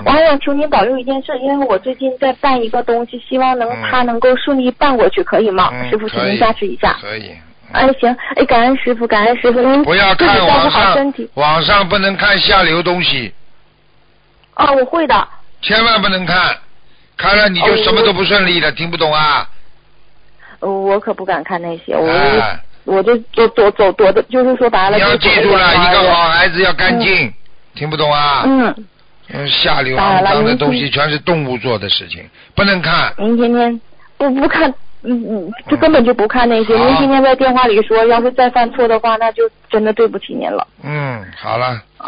我还想求您保佑一件事，因为我最近在办一个东西，希望他能够顺利办过去，可以吗？师傅，请您加持一下。 可以。 哎，行，哎，感恩师傅，感恩师傅，您不要看照顾好身体。 网上不能看下流东西。 啊，我会的。 千万不能看，看了你就什么都不顺利了，听不懂啊？ 我可不敢看那些，我就躲的，就是说白了。 你要记住了，一个好孩子要干净，听不懂啊？下流肮脏的东西全是动物做的事情，不能看。 您天天不看，就根本就不看那些。您天天在电话里说，要是再犯错的话，那就真的对不起您了。 好了。